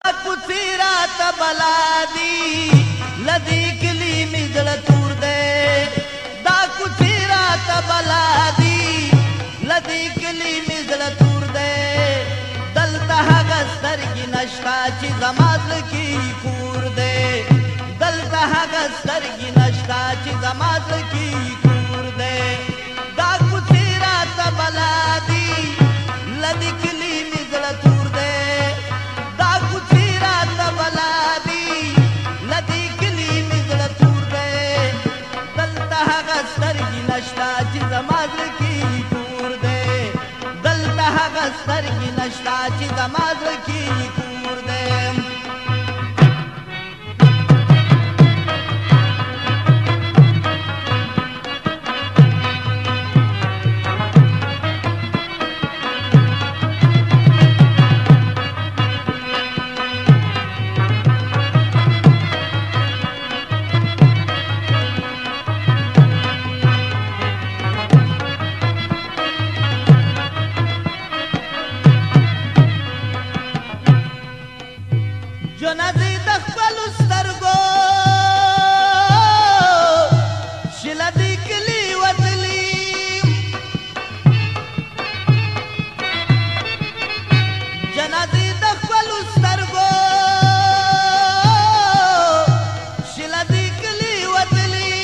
کوڅې راته بلا دي لدې کلي مې زړه تور دی دا کوڅې راته بلا دي لدې کلي مې زړه تور دی دلته هغه سترګې نشته چې زما زړه کې کور دی دلته هغه سترګې نشته چې زما زړه کې کور دی دا کوڅې راته بلا دي لدې کلي مې زړه تور دی دا کوڅې راته بلا دي لدې کلي مې زړه تور دی دلته هغه سترګې نشته چې زما زړه کې کور دی دلته هغه سترګې نشته چې زما زړه کې کور دی جنازې د خپلو سترګو چې له دې کلي وتلي جنازې د خپلو سترګو چې له دې کلي وتلي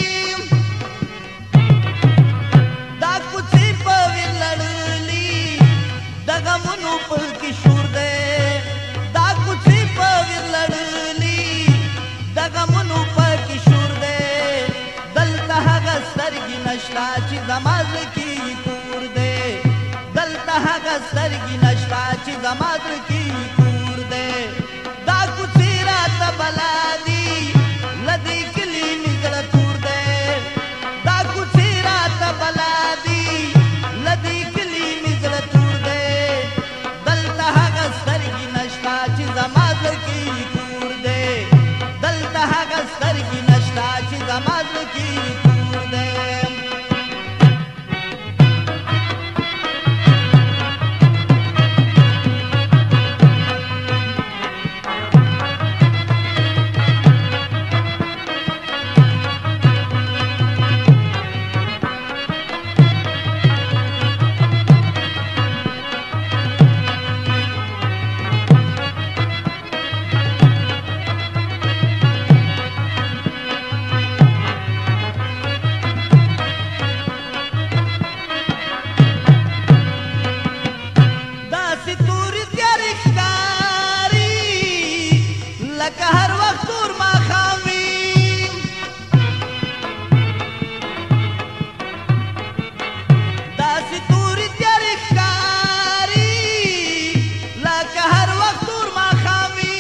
دا کوڅې په ویر لړلي د غمونو په کې شور دی دا کوڅې په ویر لړلي د غمونو په کې شور دی دلته هغه سترګې نشته چې زما زړه کې کور دی دلته هغه سترګې نشته چې زما زړه کې کور دی دا کوڅې راته بلا دي له دې کلي مې زړه تور دی دا کوڅې راته بلا دي له دې کلي مې زړه تور دی دلته هغه سترګې نشته چې زما زړه کې کور دی دلته هغه سترګې نشته چې زما زړه کې کور دی لکه هر وخت تور ماښام وي داسې تورې تیارې ښکاري لکه هر وخت تور ماښام وي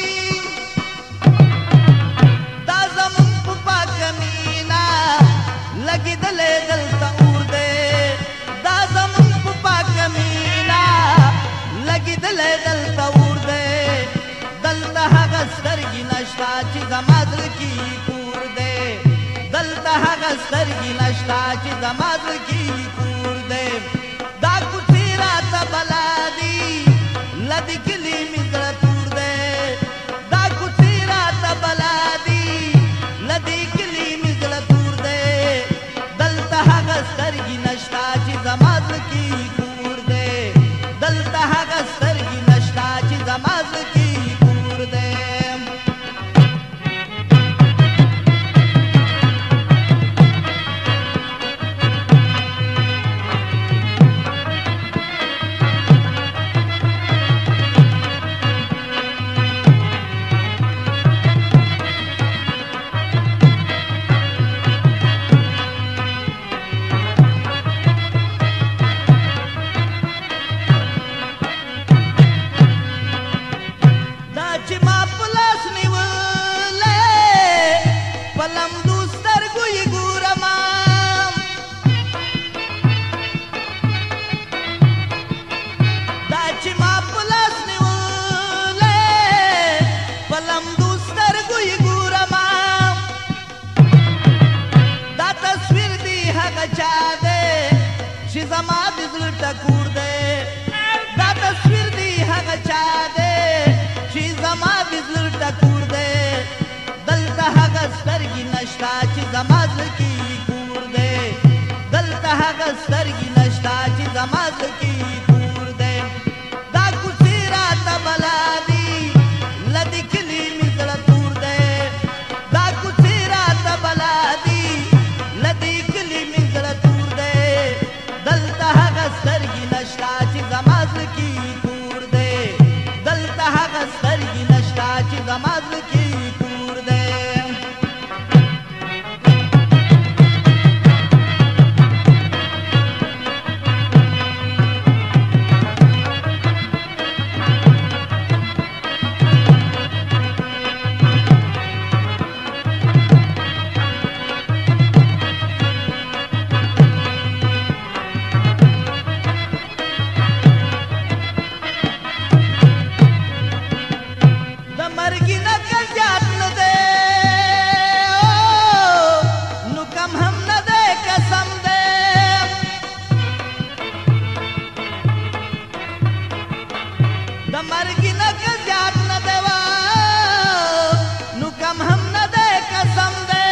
دا زموږ په پاکه مینه لګېدلی دلته اور دی دا زموږ په پاکه مینه لګېدلی دلته اور دی دلته هغه سترګې نشته چې زما زړه کې کور دی دلته هغه سترګې نشته چې زما زړه کې کور دی دا کوڅې راته بلا دي له دې کلي مې زړه تور دی دا کوڅې راته بلا دي له دې کلي مې زړه تور دی دلته هغه سترګې نشته چې زما زړه کې کور دی دلته هغه سترګې نشته چې زما زړه کې زما د زړه ټکور دی دا تصویر دی هغه چا دی چې زما د زړه نشتا چې زما زړه کې کور دی دلته هغه سترګې نشتا چې زما زړه کې کور دی دا کوڅې راته بلا دي له دې کلي مې زړه تور دی دا کوڅې راته بلا دي له دې کلي مې زړه تور دی دلته هغه سترګې نشتا چې زما زړه کې کور دی دلته هغه سترګې نشتا چې زما زړه کې کور دی د مرګ نه که زیات نه دی نو کم هم نه دی قسم دی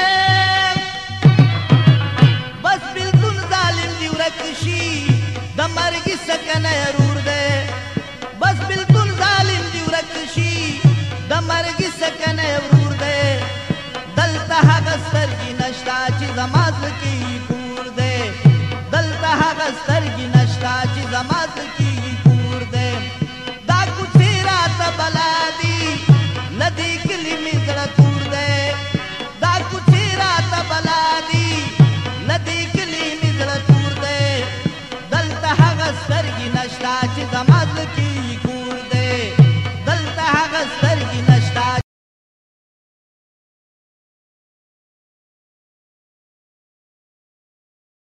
بس بلکل ظالم دی ورک شي د مرګ سکنه رور دی بس بلکل ظالم دی ورک شي د مرګ سکنه رور دی دلته هغه سترګې نشتا چې زما زړه کې کور دی دلته هغه سترګې نشتا چې زما زړه کې